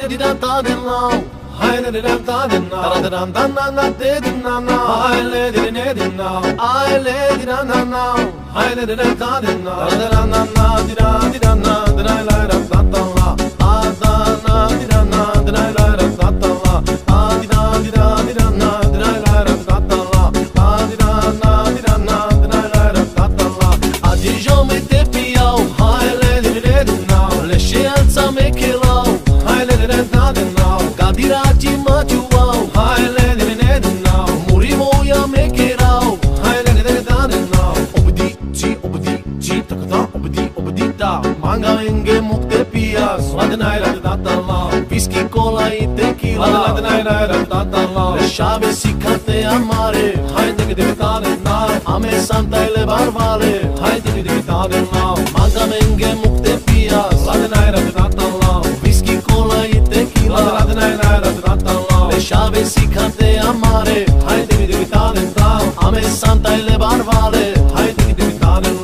de di da da de now. Hai de da da de now. Da da da na na de di na na. Hai le de ne de now. Hai le di da na now. Hai de da da de now. Da da na na di da na da la la da da la. A da na di da na da la la da da la. A di da na da la la da da la. A di da na da la la da da la. A di jo me te piau. Hai le de now. Le scienza me che lau. Hai le de now. Cadirati ma tu wow. Hai le de now. Murimo ya me che rau. Hai le de now. Obdi ci takda obdi da. Manga enge mukte pias. Ladnai da da la. Whisky cola e tequila. Ladnai da da la. Le chave si cante amare. Hai de da now. Ame santa le barvale. Hai de da now. Manga enge mukte pias. Ladnai da da la. Whisky cola e tequila. Ladnai da da la. Le chave si cante amare. Hai de da now. Ame santa le barvale. Hai de da now.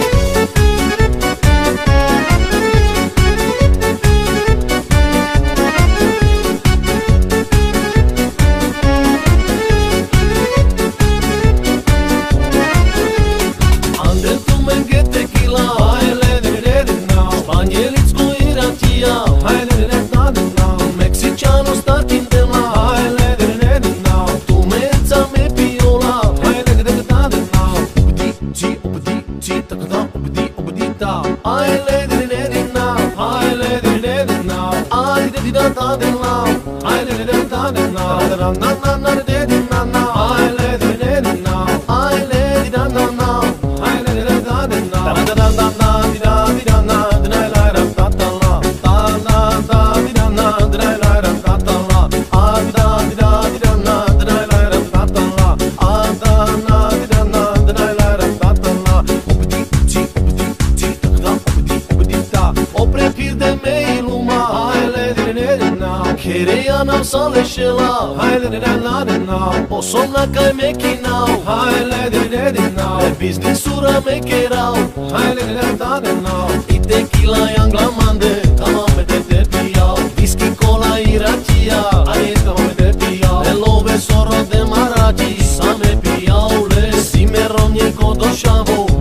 O somna kai me kinau. Hai le de now. E business-ura me kerau. Hai le de now. I tequila e anglamande. Kama me te piau. Whisky cola e racia. Ai kama me te piau. Le love soro de maraci. Sa me piau le. Si me romnie kodo shavo.